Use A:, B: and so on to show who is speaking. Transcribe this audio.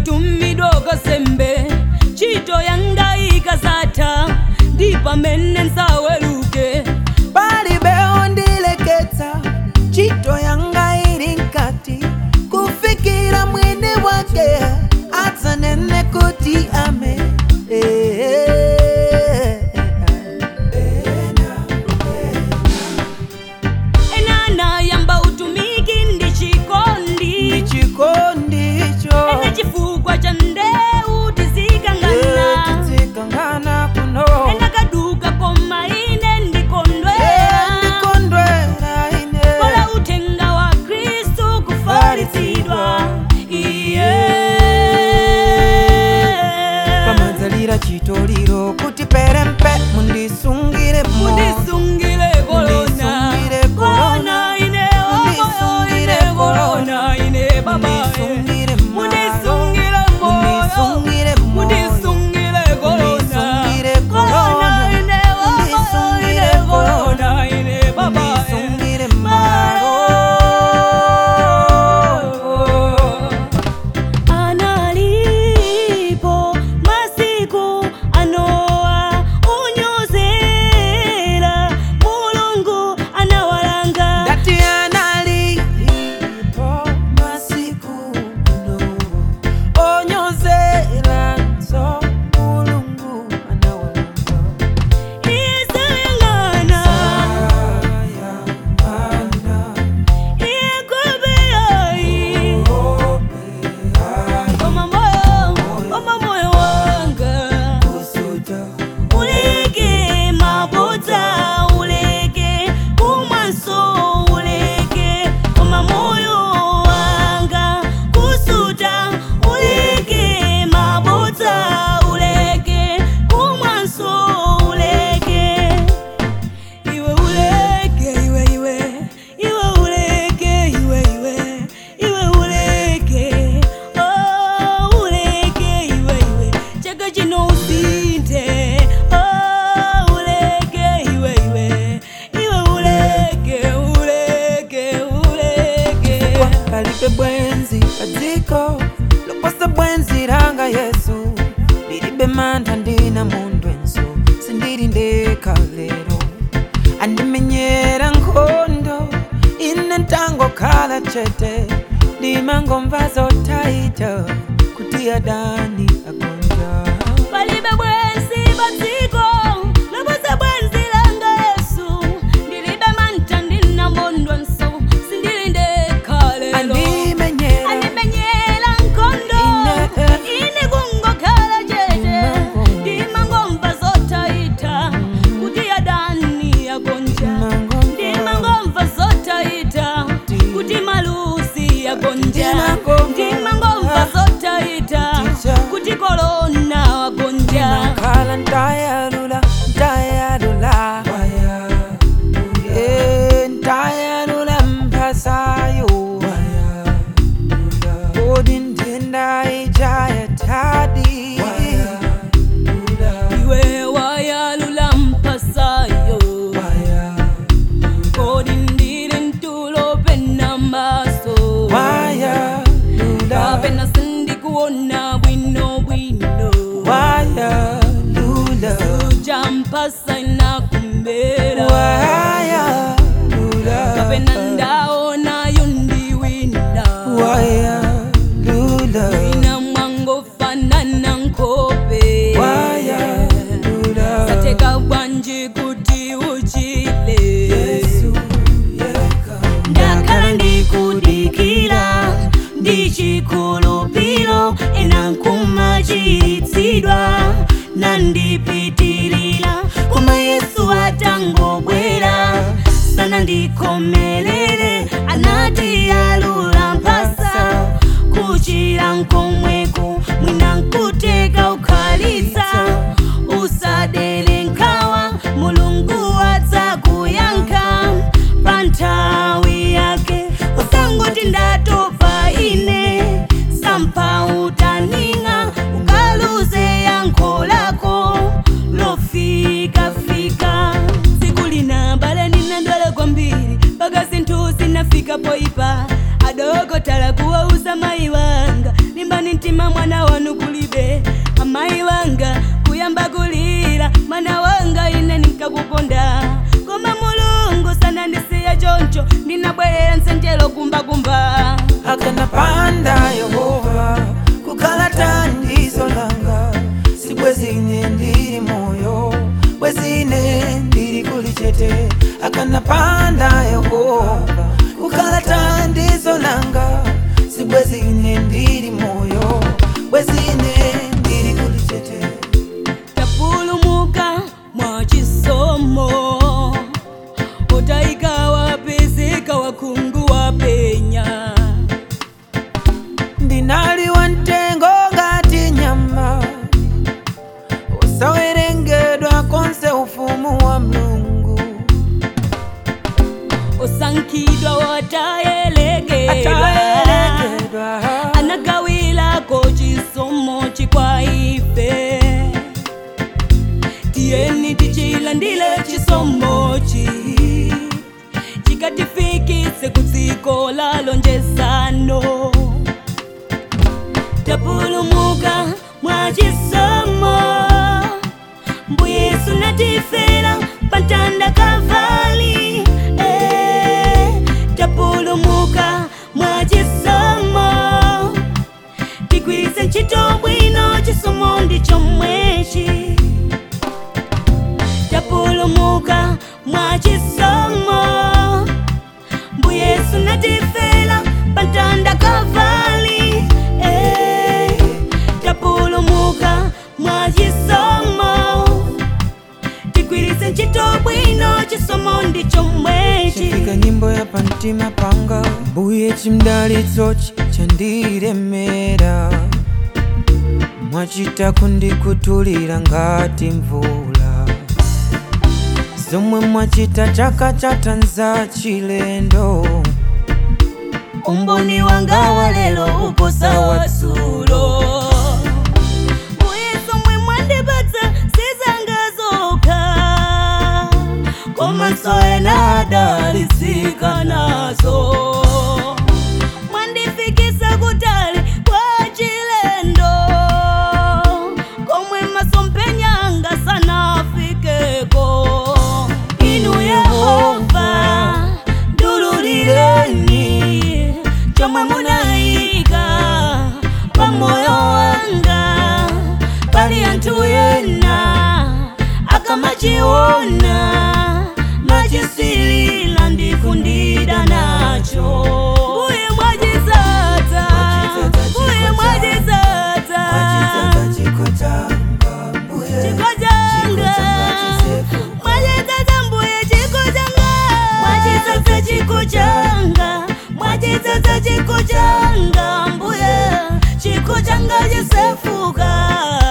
A: tumidoko sembe chito yanga ikasata ndipa mene nsaweruke
B: palibe ondileketsa chito yanga ili nkati kufikira mwini wake atsanene kuti ame
A: enana yamba utumiki ndichikondi
B: cho
A: ene chifukwa cha ndeu tizikangana
B: kuno
A: ena kaduka koma ine ndikondwera
B: ine
A: kola utenga wa Kristu kufalitsidwa
B: pamadzalira chitoliro kuti perempe mundisungire
A: korona ine omoyo ine korona ine baba
B: bwenzi adziko loposa bwenzi langa Yesu lilibe mantha ndina mundwenso sindili ndekha lero andimenyera nkhondo ine ntangokhala chete ndimangomva zotaita kuti adani agonja
A: palibe bwenzi padziko loposa bwenzi langa Yesu ndilibe mantha ndina mundwenso sindili ndekha lero andimenyera nkhondo ine kungokhala chete ndimangomva zotaita kuti adani agonja ndimangomva zotaita kuti malusi agonja ndimangomva zotaita kuti korona agonja
B: khala ntayalula mpasayo kodi ndenda ijaya tadi
A: iwe wayalula mpasayo kodi ndili ntulo pena maso kapena sindikuona bwino suja mpasa inakumbera kapena ndaona yundiwina wina mwango fanana nkope sateka bwanji kuti uchile ndakhala ndikudikira ndichikhulupiro enankumachiritsidwa nandipitirira koma Yesu atangobwera sana ndikomelere anati alula mpasa kuchira nkomweko mwina nkuteka ukhalitsa usadere nkhawa mulungu adzakuyankha pa nthawi yake usangoti ndatopa ine sampha utaninga ukaluze yankho lako lofika siku lina bale ninandwala kwambiri mpaka zinthu zinafika poipa adogotala kuwauza mayi wanga limbani mtima Koma mwana wanu kulibe amayi wanga kuyamba kulira mwana wanga ine nikakukonda. Koma Mulungu sanandisiya choncho ndinabwerera nsenjelo kumba.
B: Akanapanda Yehova kukhala thandizo langa, si bwezi ine ndili moyo, bwezi ine ndili kulichete. Akanapanda Yehova kukhala thandizo langa, si bwezi ine ndili moyo, bwezi ine ndili kulichete.
A: Tapulumuka mwachisomo otaika wapezeka wakungu wapenya.
B: Ndinali wantengo ngati nyama, osawerengedwa konse ufumu wa Mulungu.
A: Osankidwa watayelegedwa, anagawilako chisomo chikwa ife. Tiyeni tichilandile chisomochi chikatifikise kudziko la lonjezano. Tapulumuka mwachisomo, Mbuye Yesu natifera pantanda Kalvari. Tapulumuka mwachisomo, tigwiritse ntchito bwino chisomo ndicho mwechi. Tapulumuka mwachisomo, Mbuye Yesu natifera pantanda Kalvari. Tapulumuka mwachisomo, tigwiritse ntchito bwino chisomo ndicho mwechi.
B: Chifika nyimbo ya pantima panga, Mbuye chimdalitsochi chandilemera. Mwachita kundikutulira ngati mvula, zomwe mwachita chaka chatanza chilendo.
A: Umboni wanga wa lelo uposa watsulo. Mbuye somwe mwandipatsa sizangazoka, koma ena adalisika nazo. Mwandifikisa kutali kwa chilendo, komwe masompenyanga sanafikeko. Inu Yehova ndululireni chomwe munayika pa moyo wanga. Pali anthu ena akamachiona machisilila ndikundida nacho. Mbuye mwachizadza, Mbuye mwachizadza chiko changa, mwachizadza Mbuye chiko changa, mwachizadza chiko changa, mwachizadza chiko changa Mbuye chiko changa chisefuka.